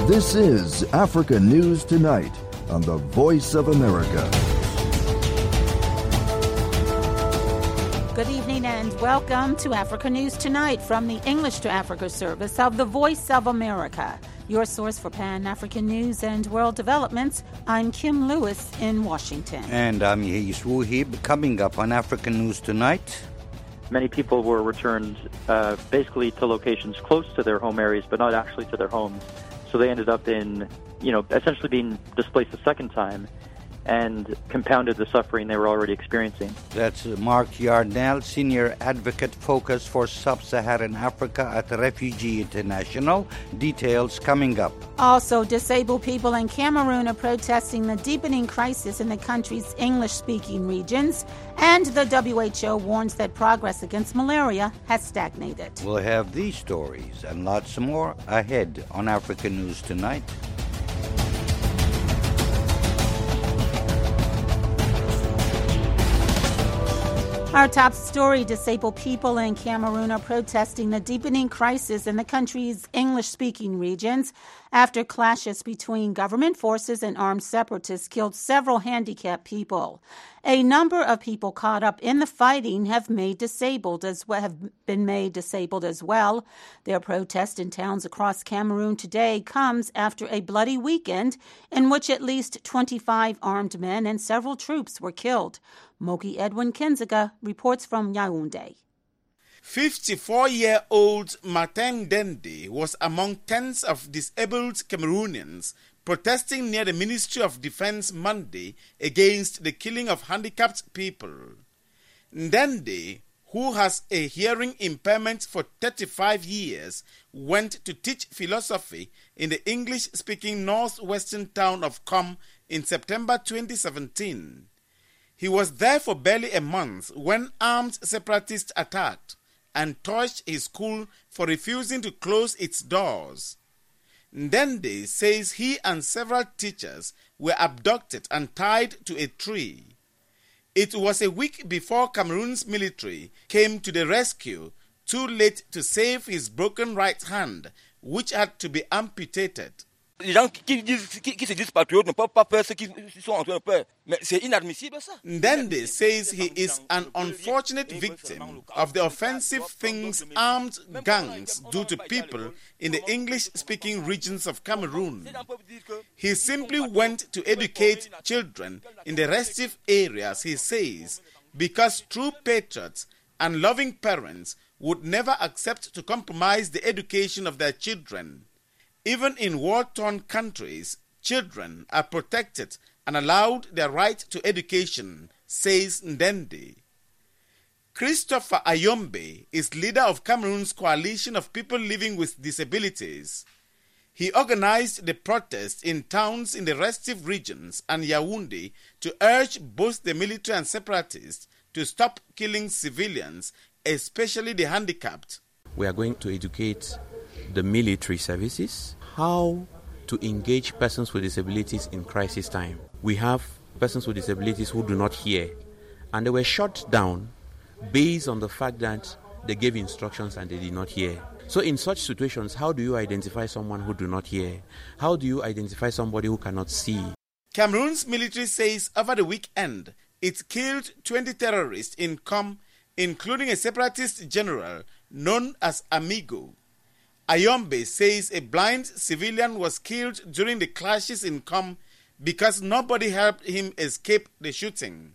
This is Africa News Tonight on the Voice of America. Good evening and welcome to Africa News Tonight from the English to Africa service of the Voice of America, your source for Pan-African news and world developments. I'm Kim Lewis in Washington. And I'm Yehis Wuhib. Coming up on Africa News Tonight. Many people were returned basically to locations close to their home areas, but not actually to their homes. So they ended up in, essentially being displaced a second time, and compounded the suffering they were already experiencing. That's Mark Yarnell, Senior Advocate Focus for Sub-Saharan Africa at Refugee International. Details coming up. Also, disabled people in Cameroon are protesting the deepening crisis in the country's English-speaking regions, and the WHO warns that progress against malaria has stagnated. We'll have these stories and lots more ahead on Africa News Tonight. Our top story, disabled people in Cameroon are protesting the deepening crisis in the country's English-speaking regions after clashes between government forces and armed separatists killed several handicapped people. A number of people caught up in the fighting have been made disabled as well. Their protest in towns across Cameroon today comes after a bloody weekend in which at least 25 armed men and several troops were killed. Moki Edwin Kinziga reports from Yaoundé. 54-year-old Martin Dende was among tens of disabled Cameroonians protesting near the Ministry of Defense Monday against the killing of handicapped people. Dende, who has a hearing impairment for 35 years, went to teach philosophy in the English-speaking northwestern town of Com in September 2017. He was there for barely a month when armed separatists attacked and torched his school for refusing to close its doors. Ndende says he and several teachers were abducted and tied to a tree. It was a week before Cameroon's military came to the rescue, too late to save his broken right hand, which had to be amputated. Les gens qui se disent patriotes ne peuvent pas faire ce qu'ils sont en train de faire. Mais c'est inadmissible, ça. Ndende says he is an unfortunate victim of the offensive things armed gangs do to people in the English-speaking regions of Cameroon. He simply went to educate children in the restive areas, he says, because true patriots and loving parents would never accept to compromise the education of their children. Even in war-torn countries, children are protected and allowed their right to education, says Ndende. Christopher Ayombe is leader of Cameroon's coalition of people living with disabilities. He organized the protest in towns in the restive regions and Yaoundé to urge both the military and separatists to stop killing civilians, especially the handicapped. We are going to educate the military services how to engage persons with disabilities in crisis time. We have persons with disabilities who do not hear, and they were shot down based on the fact that they gave instructions and they did not hear. So in such situations, how do you identify someone who do not hear? How do you identify somebody who cannot see? Cameroon's military says over the weekend it killed 20 terrorists in Com, including a separatist general known as Amigo. Ayombe says a blind civilian was killed during the clashes in Com because nobody helped him escape the shooting.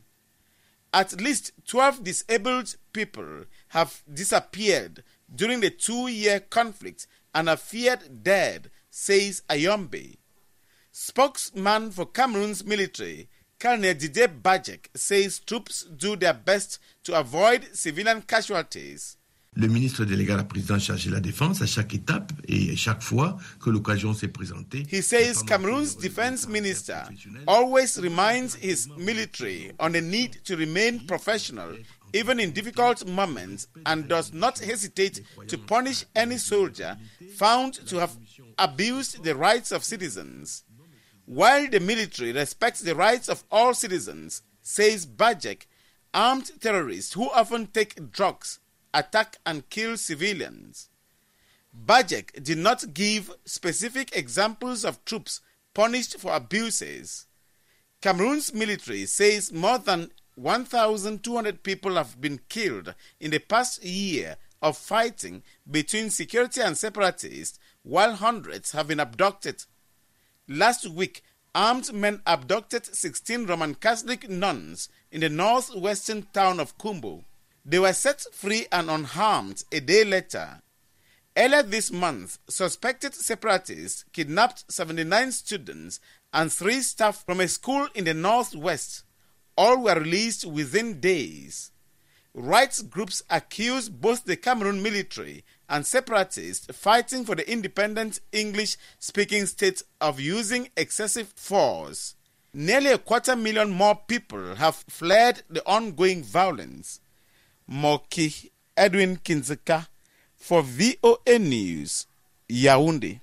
At least 12 disabled people have disappeared during the 2-year conflict and are feared dead, says Ayombe. Spokesman for Cameroon's military, Colonel Didier Bajek, says troops do their best to avoid civilian casualties. Le ministre délégué à la présidence chargé de la défense à chaque étape et chaque fois que l'occasion s'est présentée. He says Cameroon's defense minister always reminds his military on the need to remain professional even in difficult moments and does not hesitate to punish any soldier found to have abused the rights of citizens. While the military respects the rights of all citizens, says Bajek, armed terrorists who often take drugs attack and kill civilians. Bajek did not give specific examples of troops punished for abuses. Cameroon's military says more than 1,200 people have been killed in the past year of fighting between security and separatists, while hundreds have been abducted. Last week, armed men abducted 16 Roman Catholic nuns in the northwestern town of Kumbo. They were set free and unharmed a day later. Earlier this month, suspected separatists kidnapped 79 students and 3 staff from a school in the northwest. All were released within days. Rights groups accuse both the Cameroon military and separatists fighting for the independent English-speaking state of using excessive force. Nearly 250,000 more people have fled the ongoing violence. Moki Edwin Kinzeka for VOA News, Yaoundé.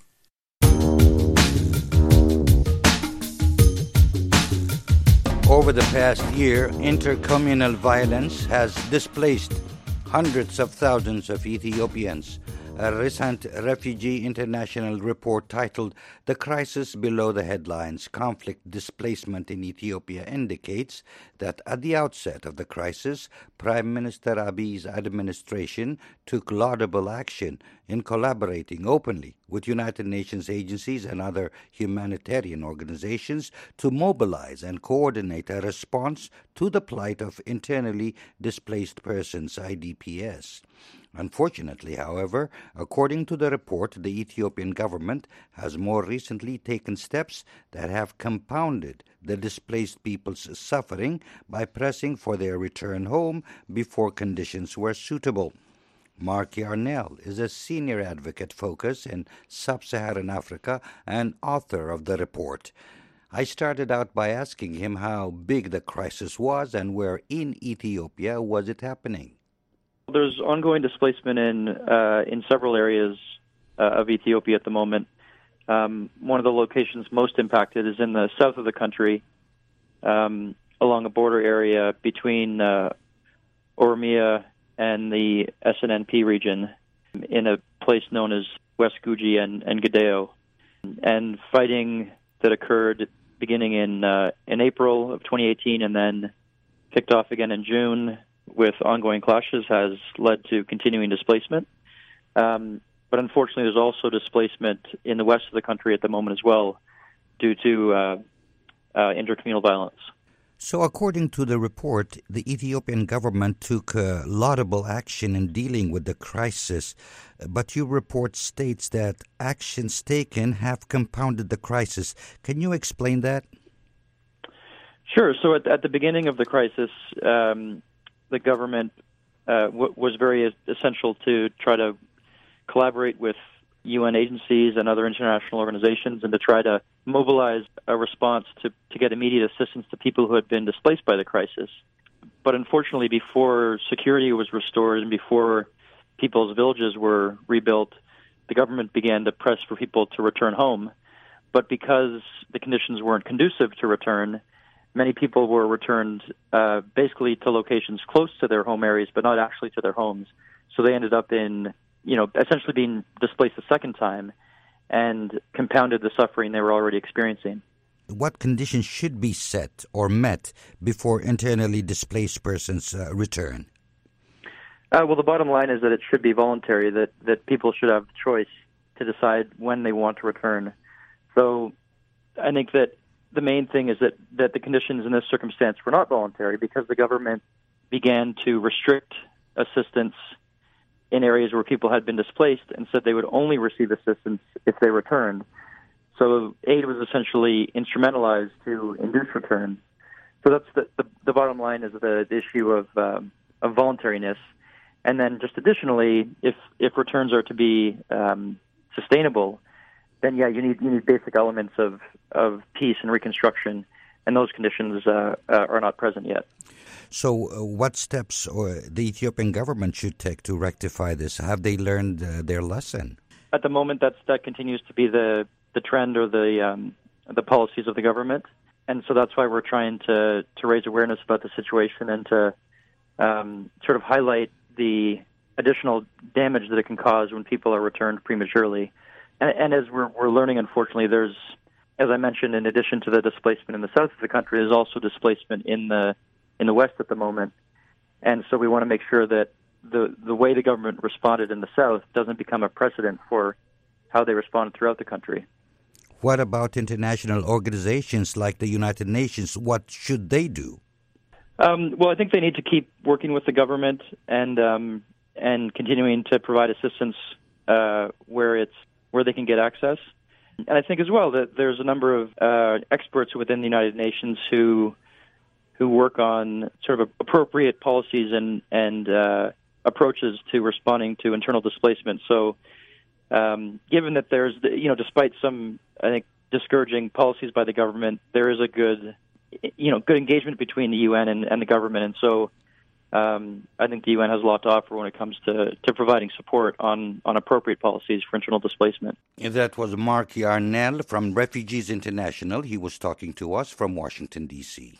Over the past year, intercommunal violence has displaced hundreds of thousands of Ethiopians. A recent Refugee International report titled "The Crisis Below the Headlines: Conflict Displacement in Ethiopia" indicates that at the outset of the crisis, Prime Minister Abiy's administration took laudable action in collaborating openly with United Nations agencies and other humanitarian organizations to mobilize and coordinate a response to the plight of internally displaced persons, IDPs. Unfortunately, however, according to the report, the Ethiopian government has more recently taken steps that have compounded the displaced people's suffering by pressing for their return home before conditions were suitable. Mark Yarnell is a senior advocate focus in sub-Saharan Africa and author of the report. I started out by asking him how big the crisis was and where in Ethiopia was it happening. There's ongoing displacement in several areas of Ethiopia at the moment. One of the locations most impacted is in the south of the country, along a border area between Oromia and the SNNP region, in a place known as West Guji and Gedeo. And fighting that occurred beginning in April of 2018 and then kicked off again in June with ongoing clashes has led to continuing displacement. But unfortunately, there's also displacement in the west of the country at the moment as well due to intercommunal violence. So according to the report, the Ethiopian government took laudable action in dealing with the crisis, but your report states that actions taken have compounded the crisis. Can you explain that? Sure. So at the beginning of the crisis, the government was very essential to try to collaborate with UN agencies and other international organizations and to try to mobilize a response to get immediate assistance to people who had been displaced by the crisis. But unfortunately, before security was restored and before people's villages were rebuilt, the government began to press for people to return home. But because the conditions weren't conducive to return, many people were returned basically to locations close to their home areas, but not actually to their homes. So they ended up in, essentially being displaced a second time and compounded the suffering they were already experiencing. What conditions should be set or met before internally displaced persons return? Well, the bottom line is that it should be voluntary, that people should have the choice to decide when they want to return. So I think that the main thing is that the conditions in this circumstance were not voluntary because the government began to restrict assistance in areas where people had been displaced and said they would only receive assistance if they returned. So aid was essentially instrumentalized to induce return. So that's the bottom line is the issue of voluntariness. And then just additionally, if returns are to be sustainable, then you need basic elements of peace and reconstruction, and those conditions are not present yet. So what steps the Ethiopian government should take to rectify this? Have they learned their lesson? At the moment, that continues to be the trend or the policies of the government, and so that's why we're trying to raise awareness about the situation and to sort of highlight the additional damage that it can cause when people are returned prematurely. And as we're learning, unfortunately, there's, as I mentioned, in addition to the displacement in the south of the country, there's also displacement in the west at the moment. And so we want to make sure that the way the government responded in the south doesn't become a precedent for how they responded throughout the country. What about international organizations like the United Nations? What should they do? Well, I think they need to keep working with the government and continuing to provide assistance where they can get access. And I think as well that there's a number of experts within the United Nations who work on sort of appropriate policies and approaches to responding to internal displacement. So, given that there's, despite some, I think, discouraging policies by the government, there is a good engagement between the UN and the government. And so, I think the UN has a lot to offer when it comes to providing support on appropriate policies for internal displacement. That was Mark Yarnell from Refugees International. He was talking to us from Washington, D.C.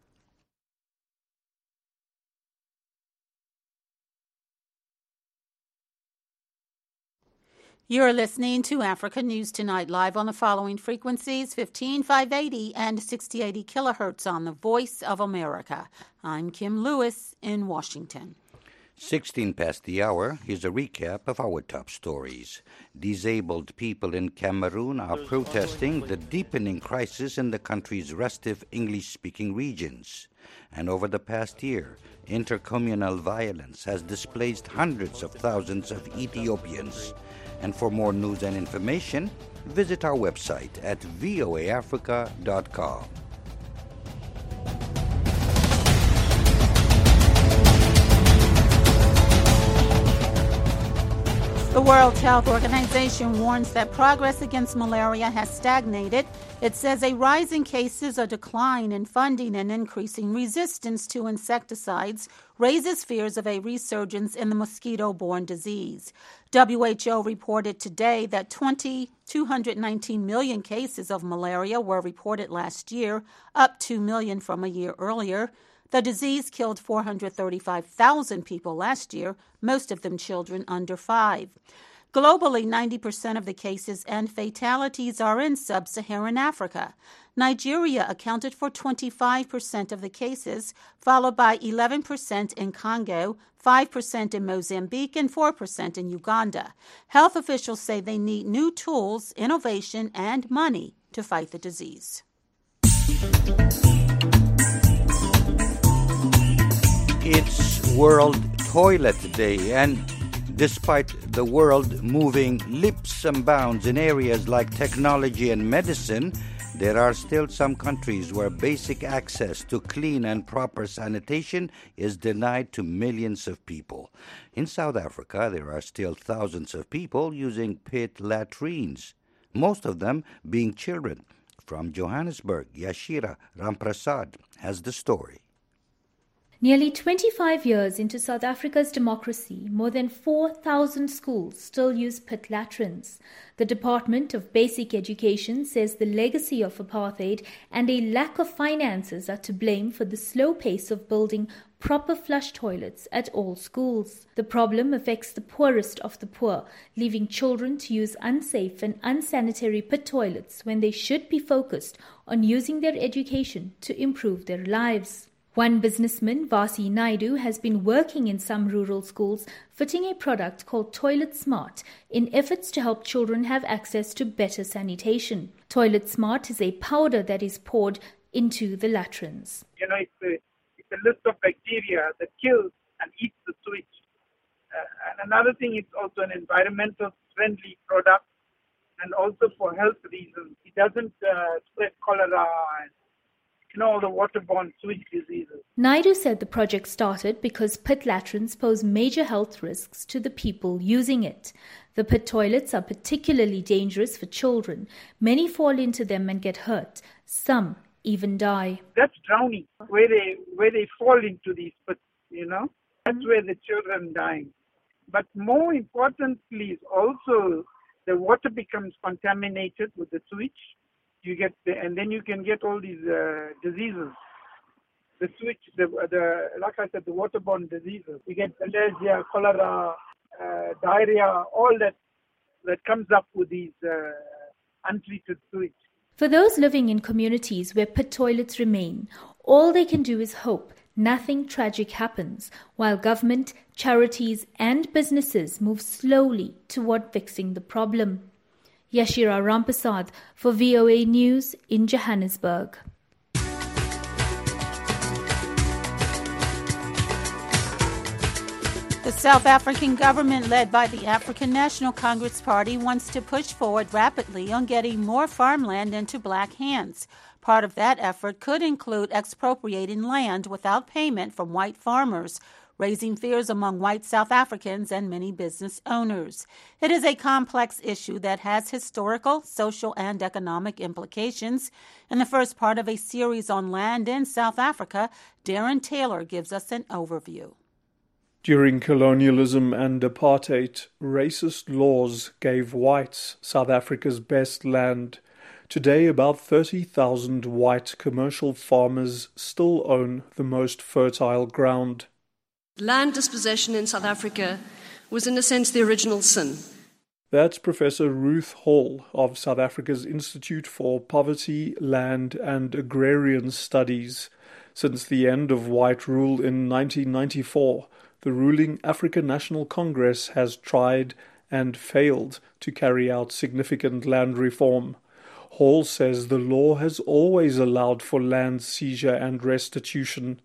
You're listening to Africa News Tonight, live on the following frequencies: 15580 and 6080 kilohertz on the Voice of America. I'm Kim Lewis in Washington. 16 past the hour. Here's a recap of our top stories. Disabled people in Cameroon are protesting the deepening crisis in the country's restive English-speaking regions. And over the past year, intercommunal violence has displaced hundreds of thousands of Ethiopians. And for more news and information, visit our website at voaafrica.com. The World Health Organization warns that progress against malaria has stagnated. It says a rise in cases, a decline in funding, and increasing resistance to insecticides raises fears of a resurgence in the mosquito-borne disease. WHO reported today that 219 million cases of malaria were reported last year, up 2 million from a year earlier. The disease killed 435,000 people last year, most of them children under 5. Globally, 90% of the cases and fatalities are in sub-Saharan Africa. Nigeria accounted for 25% of the cases, followed by 11% in Congo, 5% in Mozambique, and 4% in Uganda. Health officials say they need new tools, innovation, and money to fight the disease. It's World Toilet Day, and despite the world moving leaps and bounds in areas like technology and medicine, there are still some countries where basic access to clean and proper sanitation is denied to millions of people. In South Africa, there are still thousands of people using pit latrines, most of them being children. From Johannesburg, Yashira Ramprasad has the story. Nearly 25 years into South Africa's democracy, more than 4,000 schools still use pit latrines. The Department of Basic Education says the legacy of apartheid and a lack of finances are to blame for the slow pace of building proper flush toilets at all schools. The problem affects the poorest of the poor, leaving children to use unsafe and unsanitary pit toilets when they should be focused on using their education to improve their lives. One businessman, Vasi Naidu, has been working in some rural schools fitting a product called Toilet Smart in efforts to help children have access to better sanitation. Toilet Smart is a powder that is poured into the latrines. It's a list of bacteria that kills and eats the sewage. And another thing, it's also an environmental friendly product, and also for health reasons. It doesn't spread cholera and all the waterborne sewage diseases. Naidu said the project started because pit latrines pose major health risks to the people using it. The pit toilets are particularly dangerous for children. Many fall into them and get hurt. Some even die. That's drowning, where they fall into these pits, That's where the children die. But more importantly is also the water becomes contaminated with the sewage. And then you can get all these diseases. the switch, like I said, the waterborne diseases. You get malaria, cholera, diarrhea, all that comes up with these untreated sewage. For those living in communities where pit toilets remain, all they can do is hope nothing tragic happens, while government, charities and businesses move slowly toward fixing the problem. Yashira Rampasad for VOA News in Johannesburg. The South African government, led by the African National Congress Party, wants to push forward rapidly on getting more farmland into black hands. Part of that effort could include expropriating land without payment from white farmers, raising fears among white South Africans and many business owners. It is a complex issue that has historical, social, and economic implications. In the first part of a series on land in South Africa, Darren Taylor gives us an overview. During colonialism and apartheid, racist laws gave whites South Africa's best land. Today, about 30,000 white commercial farmers still own the most fertile ground. Land dispossession in South Africa was, in a sense, the original sin. That's Professor Ruth Hall of South Africa's Institute for Poverty, Land and Agrarian Studies. Since the end of white rule in 1994, the ruling African National Congress has tried and failed to carry out significant land reform. Hall says the law has always allowed for land seizure and restitution.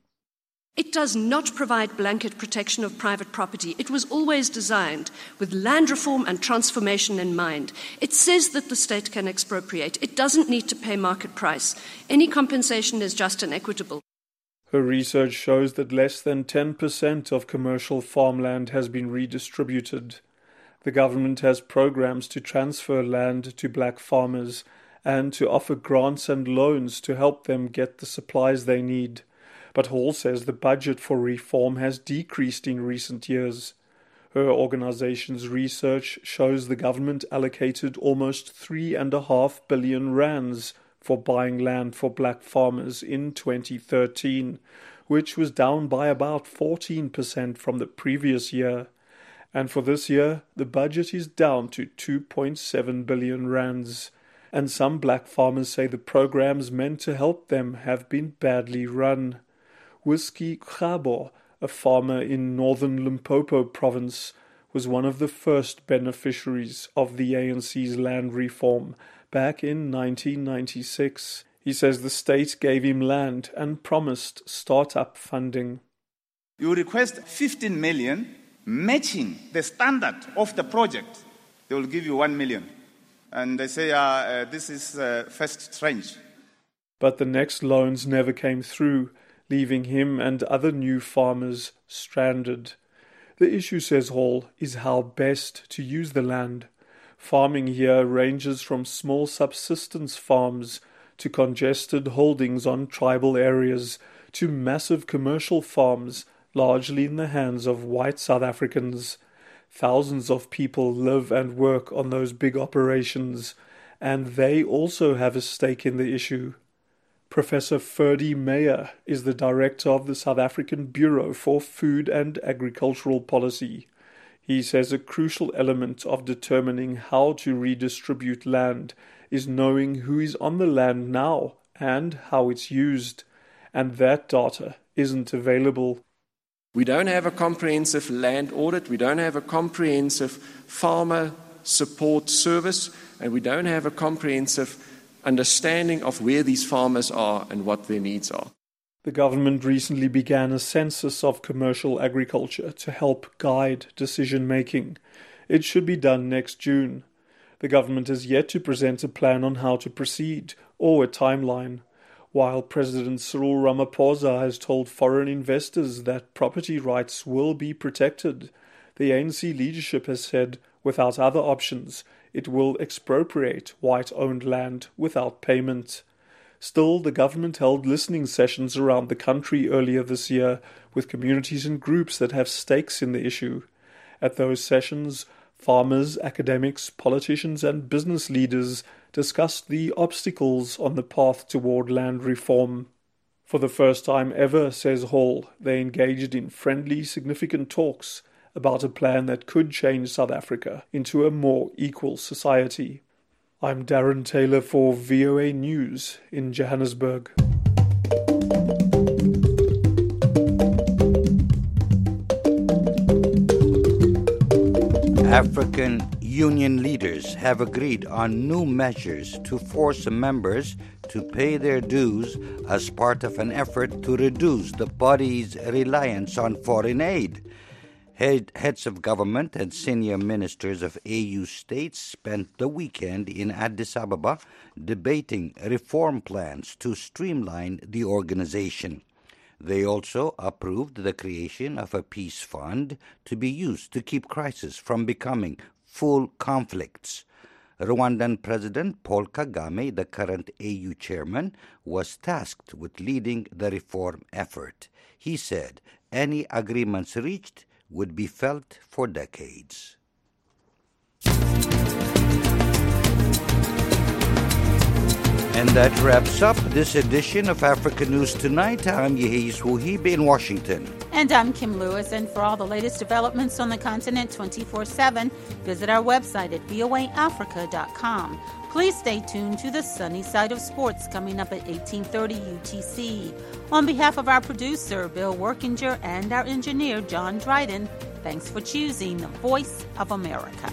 It does not provide blanket protection of private property. It was always designed with land reform and transformation in mind. It says that the state can expropriate. It doesn't need to pay market price. Any compensation is just and equitable. Her research shows that less than 10% of commercial farmland has been redistributed. The government has programs to transfer land to black farmers and to offer grants and loans to help them get the supplies they need. But Hall says the budget for reform has decreased in recent years. Her organization's research shows the government allocated almost 3.5 billion rands for buying land for black farmers in 2013, which was down by about 14% from the previous year. And for this year, the budget is down to 2.7 billion rands. And some black farmers say the programs meant to help them have been badly run. Whiskey Khabo, a farmer in northern Limpopo province, was one of the first beneficiaries of the ANC's land reform back in 1996. He says the state gave him land and promised start-up funding. You request 15 million, matching the standard of the project. They will give you 1 million. And they say, this is first tranche. But the next loans never came through, leaving him and other new farmers stranded. The issue, says Hall, is how best to use the land. Farming here ranges from small subsistence farms to congested holdings on tribal areas to massive commercial farms, largely in the hands of white South Africans. Thousands of people live and work on those big operations, and they also have a stake in the issue. Professor Ferdy Meyer is the director of the South African Bureau for Food and Agricultural Policy. He says a crucial element of determining how to redistribute land is knowing who is on the land now and how it's used, and that data isn't available. We don't have a comprehensive land audit, we don't have a comprehensive farmer support service, and we don't have a comprehensive understanding of where these farmers are and what their needs are. The government recently began a census of commercial agriculture to help guide decision-making. It should be done next June. The government has yet to present a plan on how to proceed, or a timeline. While President Cyril Ramaphosa has told foreign investors that property rights will be protected, the ANC leadership has said, without other options, it will expropriate white-owned land without payment. Still, the government held listening sessions around the country earlier this year with communities and groups that have stakes in the issue. At those sessions, farmers, academics, politicians and business leaders discussed the obstacles on the path toward land reform. For the first time ever, says Hall, they engaged in friendly, significant talks about a plan that could change South Africa into a more equal society. I'm Darren Taylor for VOA News in Johannesburg. African Union leaders have agreed on new measures to force members to pay their dues as part of an effort to reduce the body's reliance on foreign aid. Heads of government and senior ministers of AU states spent the weekend in Addis Ababa debating reform plans to streamline the organization. They also approved the creation of a peace fund to be used to keep crises from becoming full conflicts. Rwandan President Paul Kagame, the current AU chairman, was tasked with leading the reform effort. He said any agreements reached would be felt for decades. And that wraps up this edition of Africa News Tonight. I'm Yehis Wuhib in Washington. And I'm Kim Lewis. And for all the latest developments on the continent 24/7, visit our website at voaafrica.com. Please stay tuned to the sunny side of sports coming up at 18:30 UTC. On behalf of our producer, Bill Workinger, and our engineer, John Dryden, thanks for choosing the Voice of America.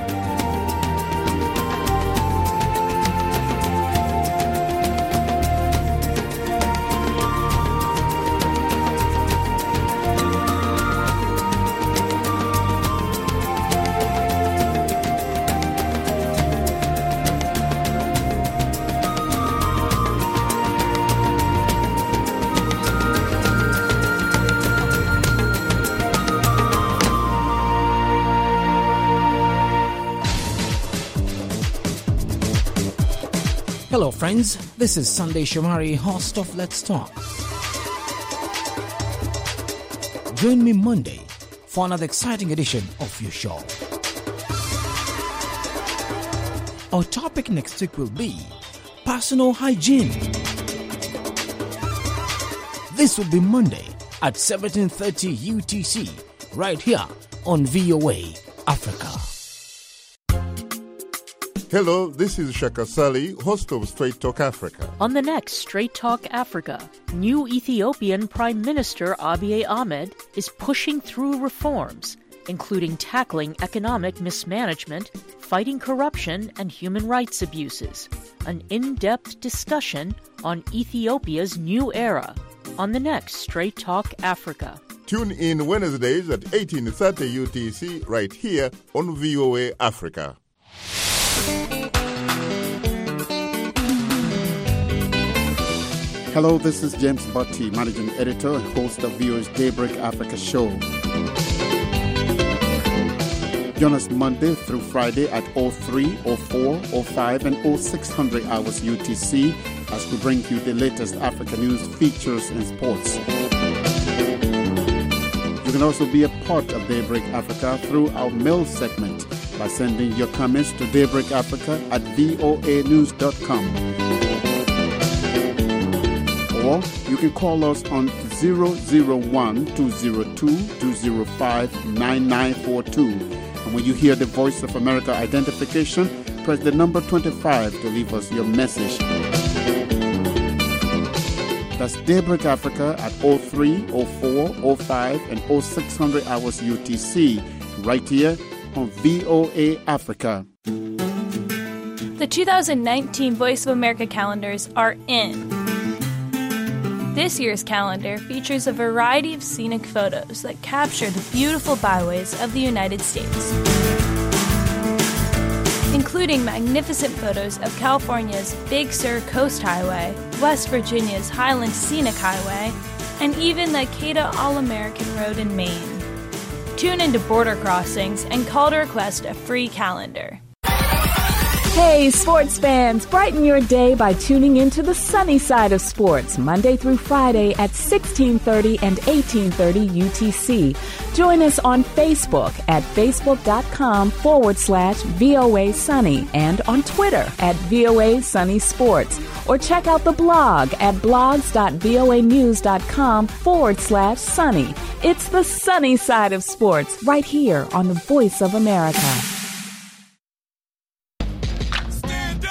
Hello friends, this is Sunday Shomari, host of Let's Talk. Join me Monday for another exciting edition of your show. Our topic next week will be personal hygiene. This will be Monday at 17:30 UTC, right here on VOA Africa. Hello, this is Shaka Sali, host of Straight Talk Africa. On the next Straight Talk Africa, new Ethiopian Prime Minister Abiy Ahmed is pushing through reforms, including tackling economic mismanagement, fighting corruption and human rights abuses. An in-depth discussion on Ethiopia's new era on the next Straight Talk Africa. Tune in Wednesdays at 18:30 UTC right here on VOA Africa. Hello, this is James Botti, Managing Editor and host of VOA's Daybreak Africa show. Join us Monday through Friday at 03, 04, 05, and 0600 hours UTC as we bring you the latest Africa news, features, and sports. You can also be a part of Daybreak Africa through our mail segment by sending your comments to daybreakafrica@voanews.com. Or you can call us on 001-202-205-9942. And when you hear the Voice of America identification, press the number 25 to leave us your message. That's Daybreak Africa at 03, 04, 05, and 0600 hours UTC, right here on VOA Africa. The 2019 Voice of America calendars are in. This year's calendar features a variety of scenic photos that capture the beautiful byways of the United States, including magnificent photos of California's Big Sur Coast Highway, West Virginia's Highland Scenic Highway, and even the Acada All-American Road in Maine. Tune into Border Crossings and call to request a free calendar. Hey, sports fans, brighten your day by tuning into the sunny side of sports, Monday through Friday at 1630 and 1830 UTC. Join us on Facebook at facebook.com/VOA Sunny and on Twitter at VOA Sunny Sports. Or check out the blog at blogs.voanews.com/sunny. It's the sunny side of sports right here on the Voice of America.